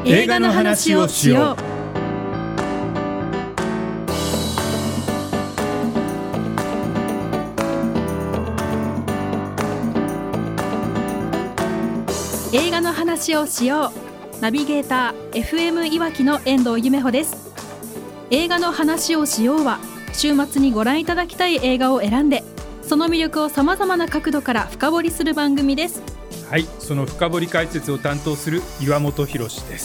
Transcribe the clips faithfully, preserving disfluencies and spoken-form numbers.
映画の話をしよう。映画の話をしよう。ナビゲーター エフエム いわきの遠藤夢穂です。映画の話をしようは、週末にご覧いただきたい映画を選んで、その魅力をさまざまな角度から深掘りする番組です。 はい、その深掘り解説を担当する岩本博です。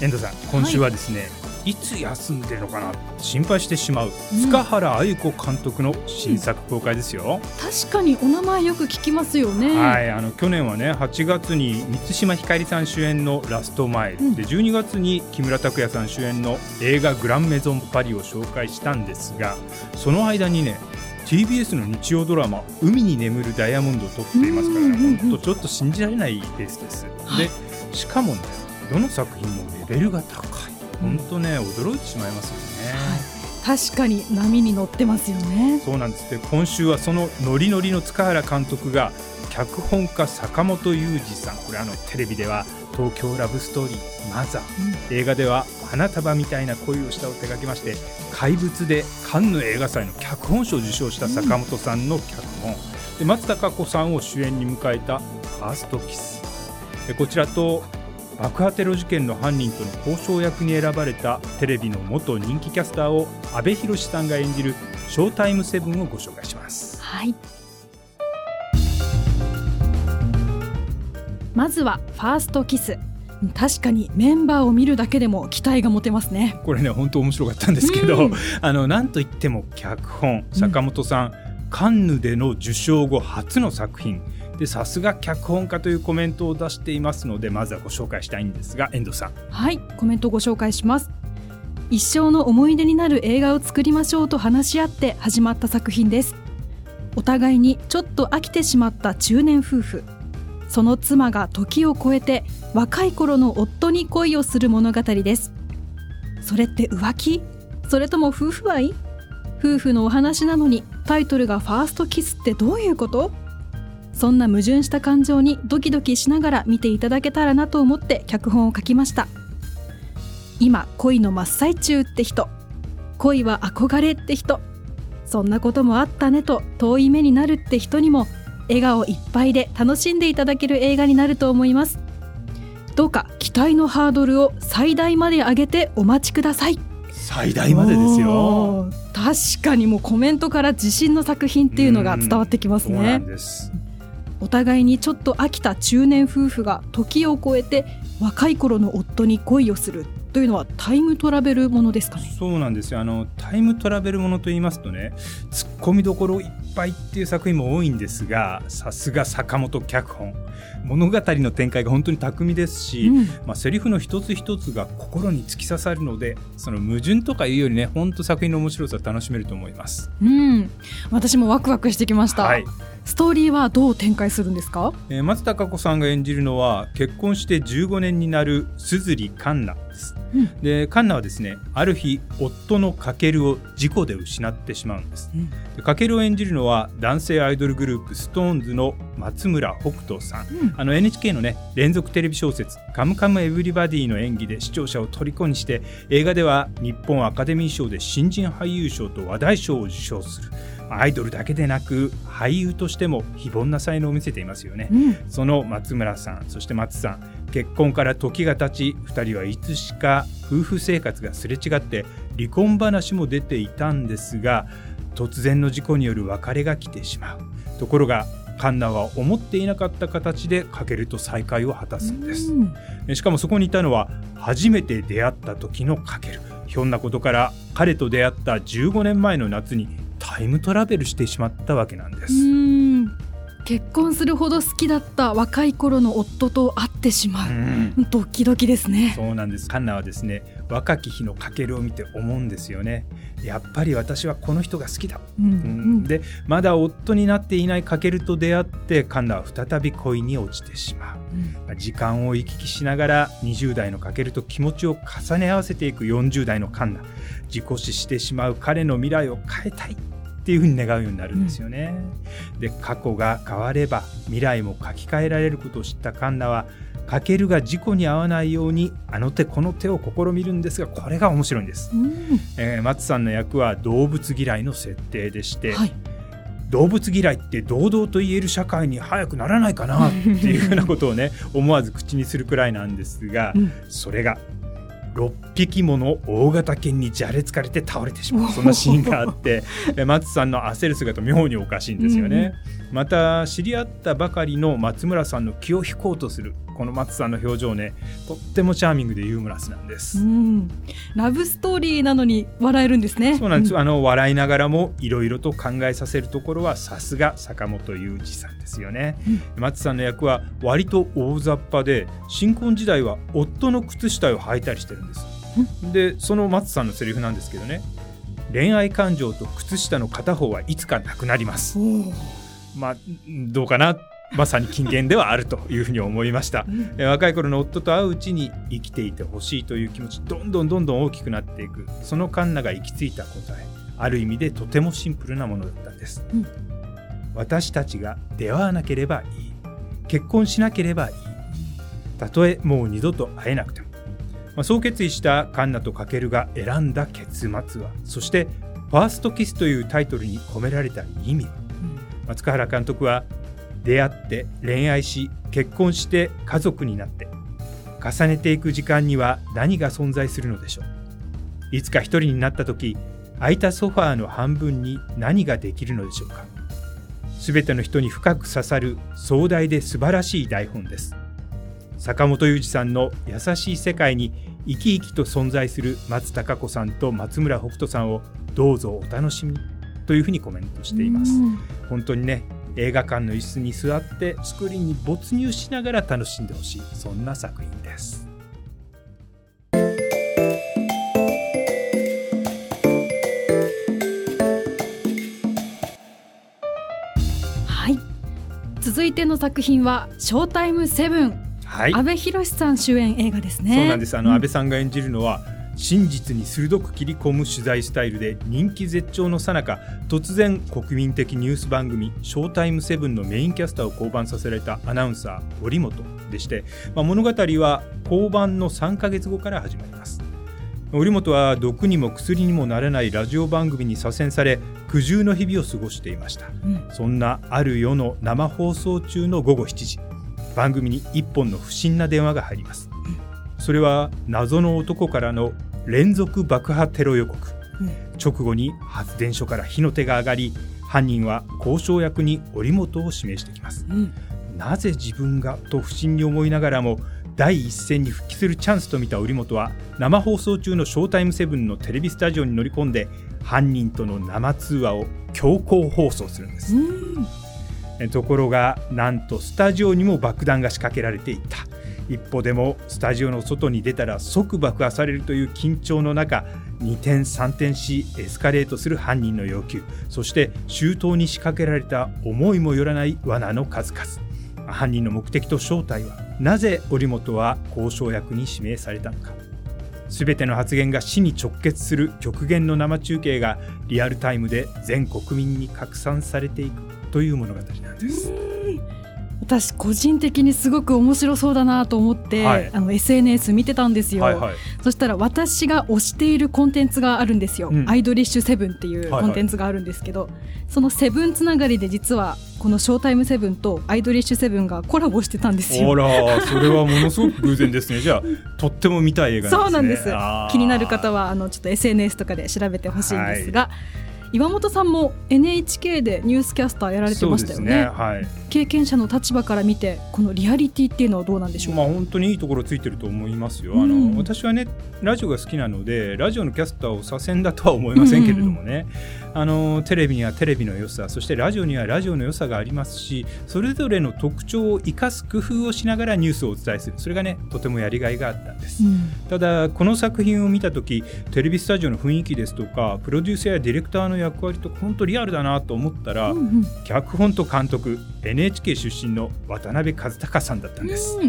遠藤さん、今週はですね、はい、いつ休んでるのかな心配してしまう、うん、塚原愛子監督の新作公開ですよ、 うん、確かにお名前よく聞きますよね。 はい、あの去年はねはちがつに満島ひかりさん主演のラストマイル、うん、でじゅうにがつに木村拓哉さん主演の映画グランメゾンパリを紹介したんですが、その間にねティービーエス の日曜ドラマ海に眠るダイヤモンドを撮っていますから、ね、本当ちょっと信じられないペースです。 はい、 でしかもねどの作品もレベルが高い。本当ね驚いてしまいますよね。 はい、確かに波に乗ってますよね。 そうなんです。で今週はそのノリノリの塚原監督が脚本家坂本雄二さん、これあのテレビでは東京ラブストーリーマザー、うん、映画では花束みたいな恋をしたを手掛けまして、怪物でカンヌ映画祭の脚本賞を受賞した坂本さんの脚本、うん、で松たか子さんを主演に迎えたファーストキスで、こちらと爆破テロ事件の犯人との交渉役に選ばれたテレビの元人気キャスターを阿部寛さんが演じるショータイムセブンをご紹介します。 はい、まずはファーストキス。確かにメンバーを見るだけでも期待が持てますね。 これね本当面白かったんですけど、うん、あのなんといっても脚本、坂本さん、うん、カンヌでの受賞後初の作品で、さすが脚本家というコメントを出していますので、まずはご紹介したいんですが、遠藤さん。 はい、コメントをご紹介します。一生の思い出になる映画を作りましょうと話し合って始まった作品です。お互いにちょっと飽きてしまった中年夫婦、その妻が時を超えて若い頃の夫に恋をする物語です。それって浮気？それとも夫婦愛？夫婦のお話なのにタイトルがファーストキスってどういうこと？そんな矛盾した感情にドキドキしながら見ていただけたらなと思って脚本を書きました。今恋の真っ最中って人、恋は憧れって人、そんなこともあったねと遠い目になるって人にも笑顔いっぱいで楽しんでいただける映画になると思います。どうか期待のハードルを最大まで上げてお待ちください。 最大までですよ。 確かにもうコメントから自信の作品っていうのが伝わってきますね。 そうなんです。 お互いにちょっと飽きた中年夫婦が時を超えて若い頃の夫に恋をするというのはタイムトラベルものですかね。 そうなんですよ。あのタイムトラベルものと言いますとね、ツッコミどころいっぱいっていう作品も多いんですが、さすが坂本脚本、物語の展開が本当に巧みですし、うんまあ、セリフの一つ一つが心に突き刺さるので、その矛盾とかいうよりね本当作品の面白さを楽しめると思います。 うん、私もワクワクしてきました。はい、ストーリーはどう展開するんですか？ えー、松たか子さんが演じるのは結婚してじゅうごねんになる鈴里環奈です。うん、で環奈はですね、ある日夫の翔を事故で失ってしまうんです。うん、で翔を演じるのは男性アイドルグループストーンズの松村北斗さん、うん、あの エヌエイチケー のね連続テレビ小説カムカムエヴリバディの演技で視聴者を虜にして、映画では日本アカデミー賞で新人俳優賞と話題賞を受賞する。アイドルだけでなく俳優としても非凡な才能を見せていますよね。うん、その松村さん、そして松さん、結婚から時が経ち、ふたりはいつしか夫婦生活がすれ違って離婚話も出ていたんですが、突然の事故による別れが来てしまう。ところが環奈は思っていなかった形で翔と再会を果たすんです。うん、しかもそこにいたのは初めて出会った時の翔。ひょんなことから彼と出会ったじゅうごねんまえの夏にタイムトラベルしてしまったわけなんです。 うーん、結婚するほど好きだった若い頃の夫と会ってしまう、うん、ドキドキですね。 そうなんです。環奈はですね、若き日の翔を見て思うんですよね。やっぱり私はこの人が好きだ、うんうん、でまだ夫になっていない翔と出会って環奈は再び恋に落ちてしまう、うん、時間を行き来しながらにじゅう代の翔と気持ちを重ね合わせていくよんじゅう代の環奈、自己死してしまう彼の未来を変えたいっていうふうに願うようになるんですよね。うん、で過去が変われば未来も書き換えられることを知った環奈はカケルが事故に遭わないようにあの手この手を試みるんですが、これが面白いんです、うんえー、松さんの役は動物嫌いの設定でして、はい、動物嫌いって堂々と言える社会に早くならないかなっていうふうなことをね思わず口にするくらいなんですが、うん、それがろっぴきもの大型犬にじゃれつかれて倒れてしまう、そんなシーンがあって松さんの焦る姿妙におかしいんですよね、うん、また知り合ったばかりの松村さんの気を引こうとするこの松さんの表情ね、とってもチャーミングでユーモラスなんです、うん、 ラブストーリーなのに笑えるんですね。 そうなんです、うん、あの笑いながらもいろいろと考えさせるところはさすが坂本雄二さんですよね、うん、松さんの役は割と大雑把で、新婚時代は夫の靴下を履いたりしてるんです、うん、でその松さんのセリフなんですけどね、恋愛感情と靴下の片方はいつかなくなります。まあどうかな、まさに金言ではあるというふうに思いました、うん、若い頃の夫と会ううちに生きていてほしいという気持ちどんどんどんどん大きくなっていく、そのカンナが行き着いた答え、ある意味でとてもシンプルなものだったんです、うん、私たちが出会わなければいい、結婚しなければいい、たとえもう二度と会えなくても、まあ、そう決意したカンナとカケルが選んだ結末は、そしてファーストキスというタイトルに込められた意味は、うん、松原監督は出会って恋愛し結婚して家族になって重ねていく時間には何が存在するのでしょう。いつか一人になった時、空いたソファーの半分に何ができるのでしょうか。すべての人に深く刺さる壮大で素晴らしい台本です。坂本雄二さんの優しい世界に生き生きと存在する松たか子さんと松村北斗さんをどうぞお楽しみにというふうにコメントしています。本当にね、映画館の椅子に座ってスクリーンに没入しながら楽しんでほしい、そんな作品です。 はい、続いての作品はショータイムセブン、はい、阿部寛さん主演映画ですね。 そうなんです。あの、うん、阿部さんが演じるのは真実に鋭く切り込む取材スタイルで人気絶頂の最中、突然国民的ニュース番組ショータイムセブンのメインキャスターを降板させられたアナウンサー織本でして、まあ、物語は降板のさんかげつごから始まります。織本は毒にも薬にもならないラジオ番組に左遷され、苦渋の日々を過ごしていました、うん、そんなある夜の生放送中のごごしちじ、番組に一本の不審な電話が入ります、うん、それは謎の男からの連続爆破テロ予告、うん、直後に発電所から火の手が上がり、犯人は交渉役に織本を指名してきます、うん、なぜ自分がと不審に思いながらも第一線に復帰するチャンスと見た織本は、生放送中のショータイムセブンのテレビスタジオに乗り込んで犯人との生通話を強行放送するんです、うん、ところがなんとスタジオにも爆弾が仕掛けられていた。一歩でもスタジオの外に出たら即爆破されるという緊張の中、にてんさんてんしエスカレートする犯人の要求、そして周到に仕掛けられた思いもよらない罠の数々。犯人の目的と正体は、なぜ織本は交渉役に指名されたのか。すべての発言が死に直結する極限の生中継がリアルタイムで全国民に拡散されていくという物語なんです。 私個人的にすごく面白そうだなと思って、はい、あの エスエヌエス 見てたんですよ、はいはい、そしたら私が推しているコンテンツがあるんですよ、うん、アイドリッシュセブンっていうコンテンツがあるんですけど、はいはい、そのセブンつながりで実はこのショータイムセブンとアイドリッシュセブンがコラボしてたんですよ。 あら、それはものすごく偶然ですね。じゃあとっても見たい映画なんですね。 そうなんです。気になる方はあのちょっと エスエヌエス とかで調べてほしいんですが、はい、岩本さんも エヌエイチケー でニュースキャスターやられてましたよ ね, ね、はい、経験者の立場から見てこのリアリティっていうのはどうなんでしょうか。 まあ、本当にいいところついてると思いますよ、うん、あの私はねラジオが好きなのでラジオのキャスターを左遷だとは思いませんけれどもね、うんうん、あのテレビにはテレビの良さ、そしてラジオにはラジオの良さがありますし、それぞれの特徴を生かす工夫をしながらニュースをお伝えする、それがねとてもやりがいがあったんです、うん、ただこの作品を見たときテレビスタジオの雰囲気ですとかプロデューサーやディレクターの役割と本当リアルだなと思ったら、うんうん、脚本と監督 エヌエイチケー 出身の渡辺和孝さんだったんです、うん、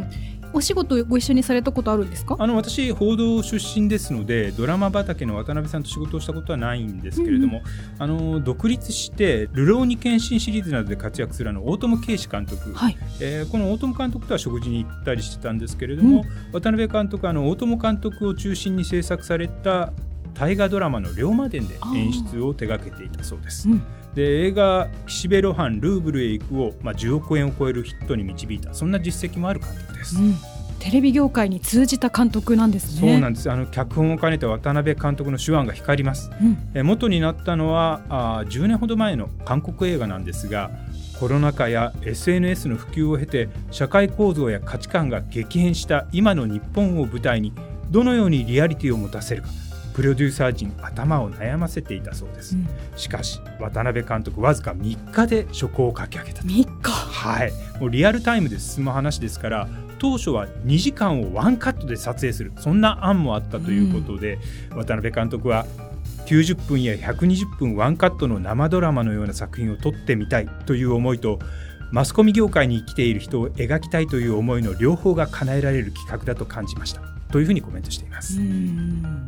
お仕事ご一緒にされたことあるんですか？ あの私報道出身ですので、ドラマ畑の渡辺さんと仕事をしたことはないんですけれども、うん、あの独立して流浪に献身シリーズなどで活躍するあの大友啓史監督、はい、えー、この大友監督とは食事に行ったりしてたんですけれども、うん、渡辺監督はあの大友監督を中心に制作された大河ドラマの龍馬伝で演出を手掛けていたそうです。うん、で映画岸辺露伴ルーブルへ行くを、まあ、じゅうおくえんを超えるヒットに導いた、そんな実績もある監督です。うん、 テレビ業界に通じた監督なんですね。 そうなんです。あの脚本を兼ねた渡辺監督の手腕が光ります。うん、え元になったのはあじゅうねんほど前の韓国映画なんですが、コロナ禍や エスエヌエス の普及を経て社会構造や価値観が激変した今の日本を舞台にどのようにリアリティを持たせるか、プロデューサー陣頭を悩ませていたそうです。うん、しかし渡辺監督わずかみっかで初稿を書き上げたと。 みっか、 はい、もうリアルタイムで進む話ですから、当初はにじかんをワンカットで撮影する、そんな案もあったということで、うん、渡辺監督はきゅうじゅっぷんやひゃくにじゅっぷんワンカットの生ドラマのような作品を撮ってみたいという思いと、マスコミ業界に生きている人を描きたいという思いの両方が叶えられる企画だと感じましたというふうにコメントしています。 うん、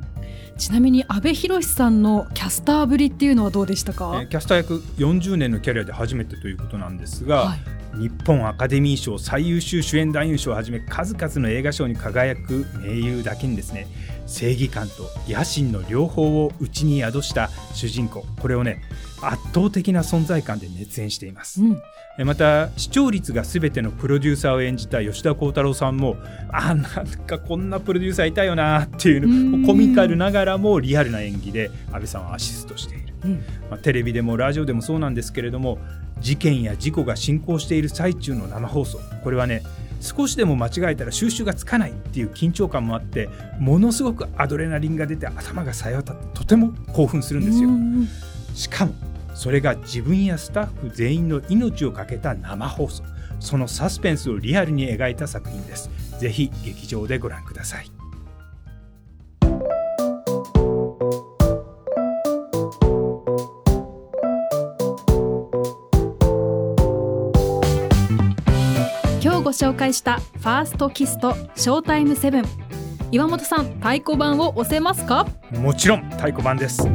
ちなみに阿部寛さんのキャスターぶりっていうのはどうでしたか？ えー、キャスター役よんじゅうねんのキャリアで初めてということなんですが、はい、日本アカデミー賞最優秀主演男優賞をはじめ数々の映画賞に輝く名優だけにですね、正義感と野心の両方を内に宿した主人公、これをね圧倒的な存在感で熱演しています。うん、また視聴率が全てのプロデューサーを演じた吉田鋼太郎さんも、あ、なんかこんなプロデューサーいたよなっていうのコミカルながらもリアルな演技で安倍さんをアシストしている。うん、まあ、テレビでもラジオでもそうなんですけれども、事件や事故が進行している最中の生放送、これはね少しでも間違えたら収拾がつかないっていう緊張感もあって、ものすごくアドレナリンが出て頭がさえ渡ってとても興奮するんですよ。しかもそれが自分やスタッフ全員の命をかけた生放送、そのサスペンスをリアルに描いた作品です。ぜひ劇場でご覧ください。 今日ご紹介したファーストキスとショータイムセブン、岩本さん太鼓判を押せますか？ もちろん太鼓判です。 フ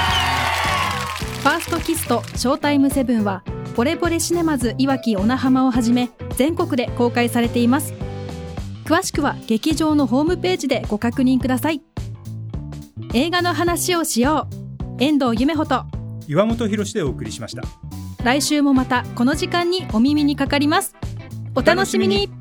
ァーストキスとショータイムセブンはポレポレシネマズいわき小名浜をはじめ全国で公開されています。詳しくは劇場のホームページでご確認ください。映画の話をしよう、遠藤夢穂と岩本博でお送りしました。 来週もまたこの時間にお耳にかかります。お楽しみに。